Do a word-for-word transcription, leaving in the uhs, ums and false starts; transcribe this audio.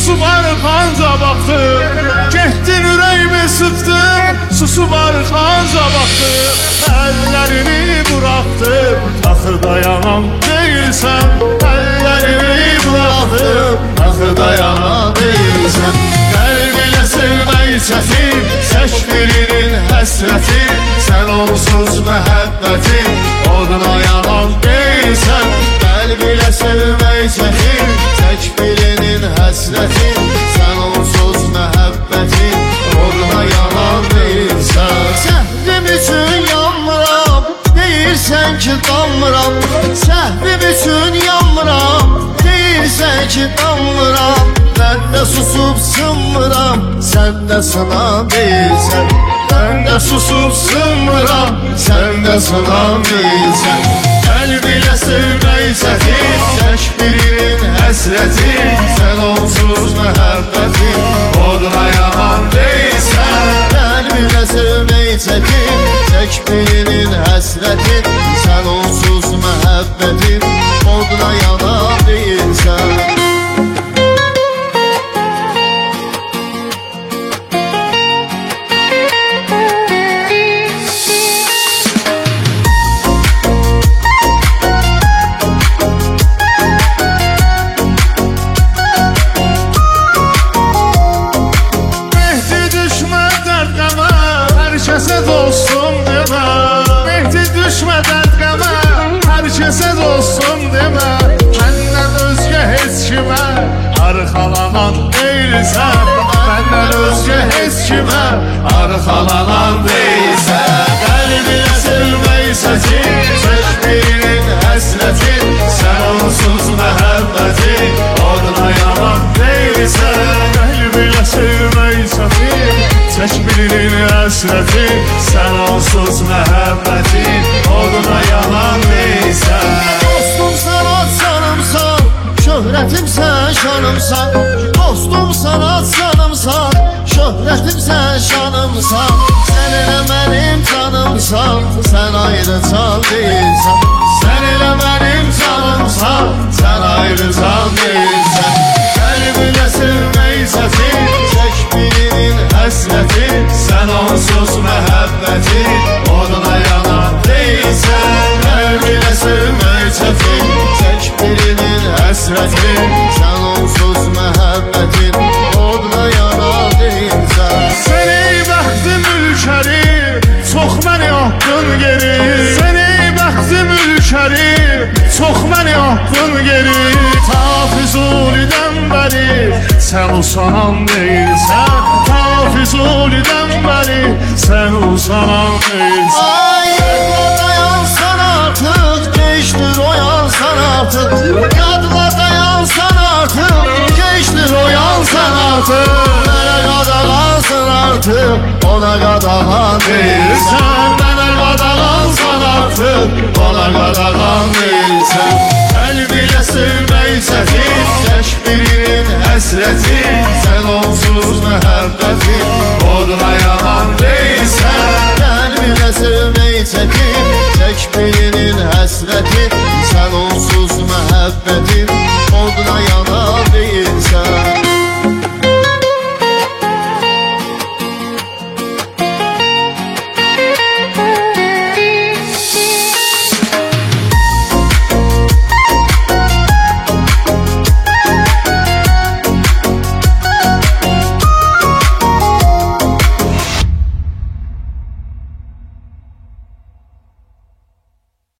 Susub arxanca baxdım, getdin ürəyimi sıxdın. Susub arxanca baxdım, əllərini buraxdım. Axı dayanan deyilsən, əllərini buraxdım. Axı dayanan deyilsən. Qəlbilə sevmək çətin, çəkdirinin həsrəti. Sən onsuz məhəbbətin, oduna yanan deyilsən. Qəlbilə sevmək çətin, çəkdirinin həsrəti. Sən onsuz məhəbbətin, oduna yanan deyilsən. Səhvim üçün yanmıram, deyirsən ki damıram. Səhvim üçün yanmıram, deyirsən ki damıram. Mən də susub sınmıram, sən də sınan deyilsən. Mən də susub sınmıram, sən də sınan deyilsən. Qəlbilə sevmək çətin, çəkdirinin həsrəti. Sən onsuz məhəbbətin, oduna yanan deyilsən. Qəlbilə sevmək çətin, çəkdirinin həsrəti. Sən onsuz məhəbbətin, oduna yanan deyilsən. Herkese dostum deme, Mehdi düşme dert qəmə. Herkese dostum deme, məndən özgə heç kimə arxalanan deyilsən. Məndən özgə heç kimə arxalanan deyilsən. Qəlbilə sevmək çətin, çəkdirinin həsrətin. Sən onsuz məhəbbətin, oduna yanan deyilsən. Qəlbilə sevmək çətin, çəkdirinin həsrəti. Sən onsuz məhəbbətin, oduna yanan deyilsən. Dostum sən canımsan, şöhrətimsən şanımsan. Dostum sən canımsan, şöhrətimsən şanımsan. Sən elə mənim canımsan, sən ayrı can deyilsən. Sən elə mənim canımsan, sən ayrı can deyilsən. Qəlbilə sevmək çətin, çəkdirinin həsrəti. Sən onsuz məhəbbətin, oduna yanan deyilsən. Qəlbilə sevmək çətin, çəkdirinin həsrəti. Sən onsuz məhəbbətin, oduna yanan deyilsən. Sən ey bəxti mülkəri, çox məni atdın geri. Sən ey bəxti mülkəri, çox məni atdın geri. Ta Füzulidən bəri sən usanan deyilsən. Ta Füzulidən bəri sən usanan deyilsən. Ay yadla dayansan artıq, geçtir oyansan artıq. Yadla dayansan artıq, geçtir oyansan artıq. Mənə qadağansın artıq, ona qadağan deyilsən. Mənə qadağansan artıq, ona qadağan deyilsən. Qəlbilə sevmək çətin, çəkdirinin həsrəti. Sən onsuz məhəbbətin, oduna yanan deyilsən. Qəlbilə sevmək çətin, çəkdirinin həsrəti. Sən onsuz məhəbbətin, oduna yanan deyilsən.